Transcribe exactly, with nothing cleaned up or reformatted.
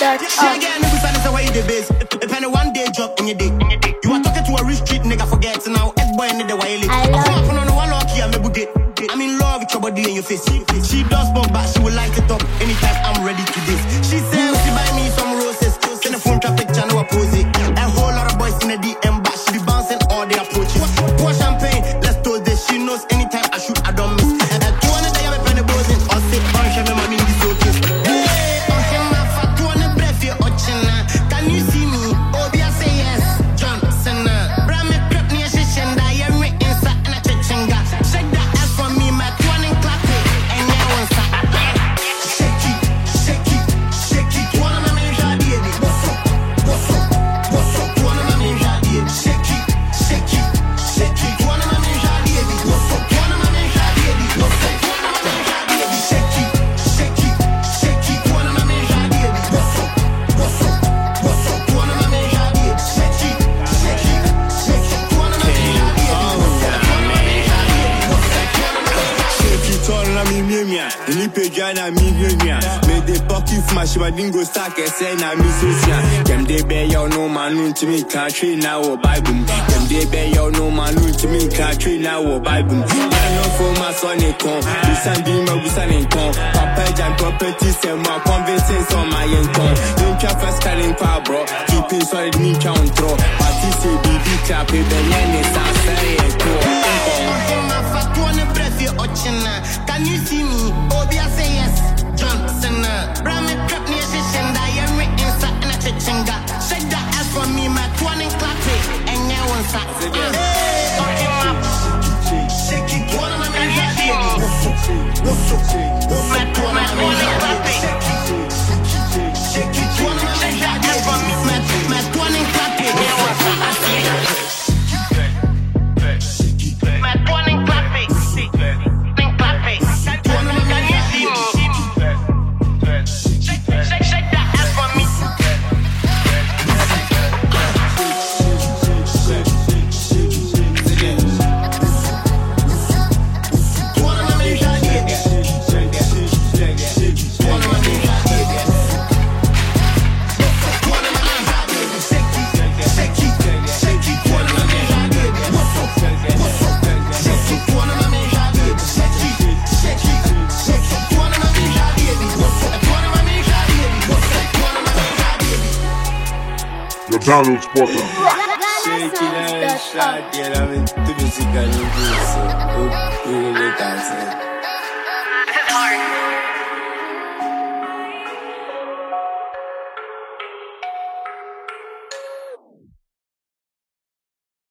She again, nigga, silence away the base. If any one day drop in your dick, you are talking to a rich street nigga, forget now. X boy need the wiley. I love on the one lucky, I'm a good I'm in love with your body and your face. She does smoke, but she will light it up anytime I'm ready to this. She said, she buy me some roses. Send a phone traffic channel, I pose it. A whole lot of boys in the D M, but she be bouncing all the approaches. Pour champagne, let's toast this. She knows anytime I shoot, I don't miss. And two hundred day, I'm a penny bossing. Or sit on, she me money in the showcase. Hey, on him, I fat two hundred breath, you're watching. Can you see me? Oh, I say yes. Johnson, Bram, me crap near Shishenda. You're written, sat in a chichinga. Shake that ass for me, my one and clap it. And yeah, one sat. Shake it, shake it, shake it. One of my men, Jadi, what's up? What's up? What's up? One of my men, Jadi, shake it, shake it, shake it. One of my men, Jadi, what's up? One of my men, Jadi, what's up? One of my men, Jadi, shake it, shake it, shake it. One of my men, Jadi, what's up? What's up? What's up? One of my men, Jadi, shake it, shake it, shake it. One of my men, Jadi, what's up? One of my men, Jadi, what's up? One of my men, Jadi. Shake it all na mi mi mi. Ni peja na mi mi mi. Me de pocket smash my dingo stack e say na mi so sia. Dem de be yo no man to me country now o Bible. Dem de be yo no man to me country now o Bible. I know for my son e con. You send me my busan e con. Papa jan property say my convinces on my income. Don't care first calling power bro. Keep it solid me count throw. Party say B B clap e be yen is say e co. Can you see me? Oh, I say yes. Johnson, Bram, me crap near Shishenda. You're written, sat in a chichinga. Shake that ass for me, my one and clap it. And yeah, one sat. Hey, shake it, one of my men, Jadi. What's up? What's up? What's up? One of my men, Jadi. Shake it, one of my men, Jadi. For me, my one and clap it. Yeah, one sat. Download Spotter. Shake it and shake it. I'm into music and you do so. Oh, you really dance. This is hard.